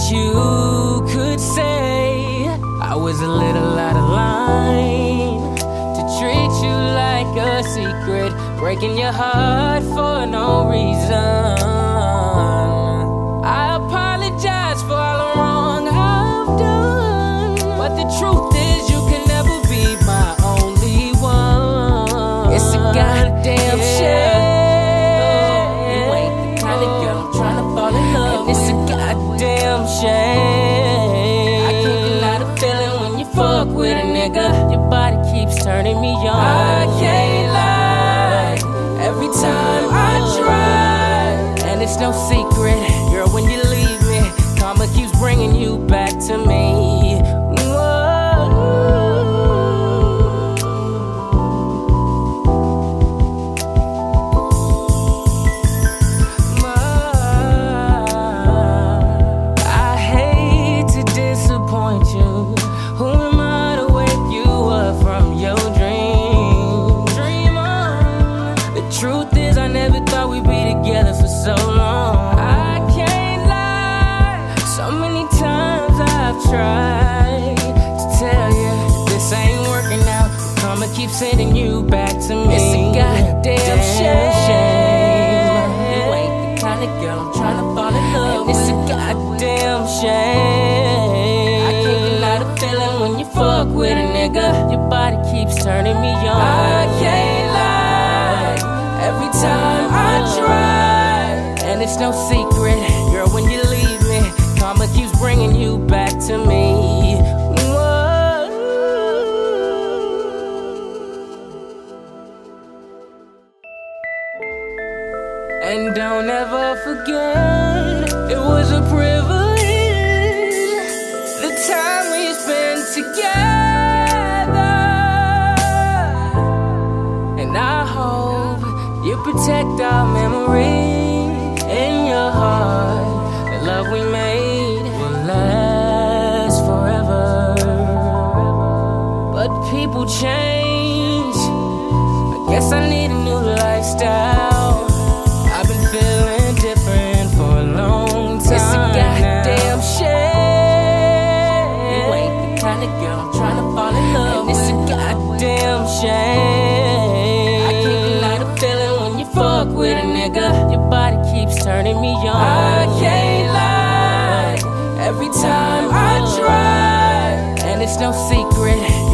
you could say I was a little out of line to treat you like a secret, breaking your heart for no reason. I apologize for all the wrong I've done, but the truth is you can never be my only one. It's a goddamn shame. You ain't the kind of girl I'm trying to fall in love with. It's a goddamn shame. I can't deny the feeling when you fuck with a nigga. Your body keeps turning me on. I can't lie. Every time I try, and it's no secret, girl, when you leave me, karma keeps bringing you back to me. I hate to disappoint you. Who am I to wake you up from your dream? Dream on. The truth is I never thought we'd be together for so long. I can't lie. So many times I've tried to tell you this ain't working out. Karma keeps sending you back to me. It's a goddamn shame. You ain't the kind of girl I'm trying to fall in love with. It's a goddamn shame. I can't deny the feeling when you fuck with a nigga. Your body keeps turning me on. I can't lie. Every time I try, and it's no secret, girl, when you leave me, karma keeps bringing you back to me. And don't ever forget, it was a privilege, the time we spent together. And I hope you protect our memory in your heart. The love we made will last forever. But people change. I guess I need a new lifestyle. I've been feeling different for a long time. It's a goddamn shame. You ain't the kind of girl I'm trying to fall in love with. It's a goddamn shame. I can't deny the feeling when you fuck with a nigga. Your body keeps turning me on. I can't lie. Every time I try, and it's no secret,